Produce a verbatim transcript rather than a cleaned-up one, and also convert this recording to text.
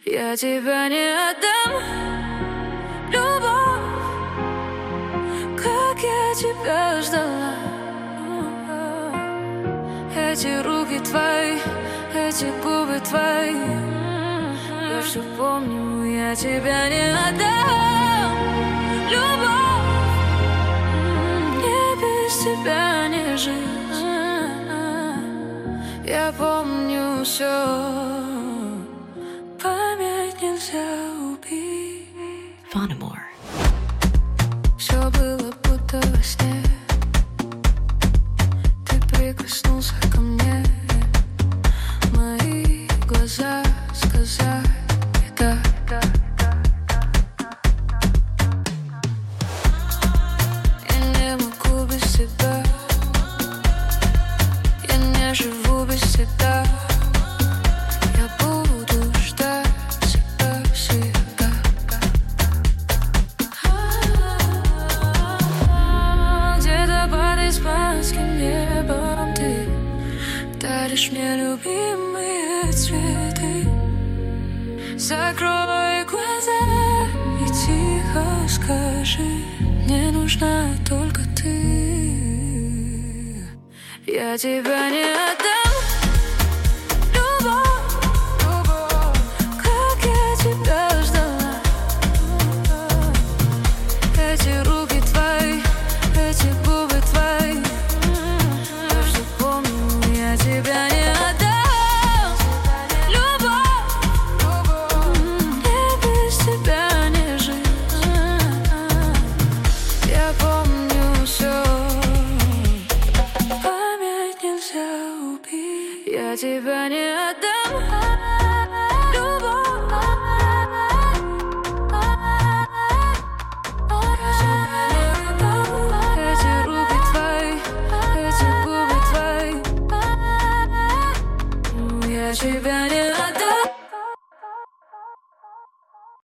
Я тебя не отдам, любовь, как я тебя ждала. Эти руки твои, эти губы твои, я все помню, я тебя не отдам, любовь, мне без тебя не жить. Я помню все. Память нельзя убить. Фанемор. Все было будто во сне. Ты прикоснулся ко мне. Мои глаза сказали да. Я не могу без тебя. Я не живу без тебя. Даришь мне любимые цветы. Закрой глаза и тихо скажи: мне нужна только ты. Я тебя не отдам, любовь, любовь, как я тебя ждала. Эти руки твои, эти губы твои, я все помню, я тебя не отдам, любовь, мне без тебя не жить. Я помню все. Память нельзя убить. Я тебя не отдам, любовь, эти руки твои, эти губы твои, я тебя не отдам.